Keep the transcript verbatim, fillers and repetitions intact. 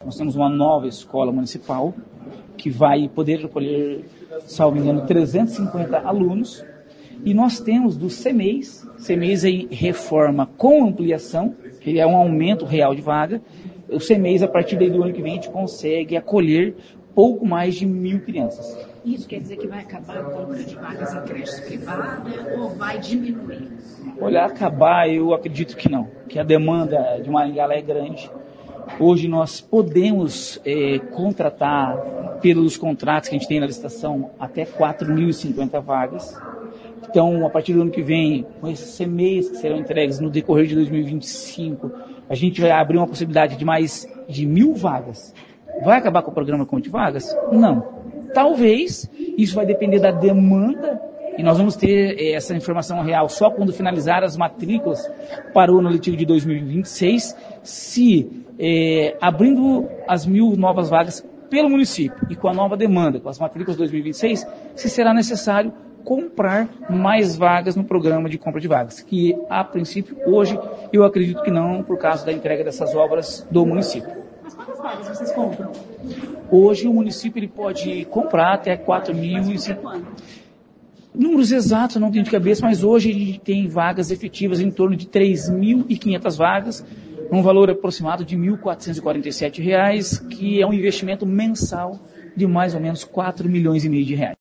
Nós temos uma nova escola municipal que vai poder acolher, salvo engano, trezentos e cinquenta alunos. E nós temos do CEMEIS, CEMEIS em reforma com ampliação, que é um aumento real de vaga. O CEMEIS, a partir do ano que vem, a gente consegue acolher pouco mais de mil crianças. Isso quer dizer que vai acabar a compra de vagas em creches privadas ou vai diminuir? Olha, acabar eu acredito que não, que a demanda de Maringá é grande. Hoje nós podemos é, contratar, pelos contratos que a gente tem na licitação, até quatro mil e cinquenta vagas. Então, a partir do ano que vem, com esses CEMEIS que serão entregues no decorrer de dois mil e vinte e cinco, a gente vai abrir uma possibilidade de mais de mil vagas. Vai acabar com o programa Conte Vagas? Não. Talvez, isso vai depender da demanda, e nós vamos ter eh, essa informação real só quando finalizar as matrículas para o ano letivo de dois mil e vinte e seis, se eh, abrindo as mil novas vagas pelo município e com a nova demanda, com as matrículas de dois mil e vinte e seis, se será necessário comprar mais vagas no programa de compra de vagas, que a princípio, hoje, eu acredito que não, por causa da entrega dessas obras do município. Mas quantas vagas vocês compram? Hoje o município ele pode comprar até quatro mil e cinquenta. Números exatos eu não tenho de cabeça, mas hoje ele tem vagas efetivas em torno de três mil e quinhentas vagas, um valor aproximado de mil quatrocentos e quarenta e sete reais, que é um investimento mensal de mais ou menos quatro milhões e meio de reais.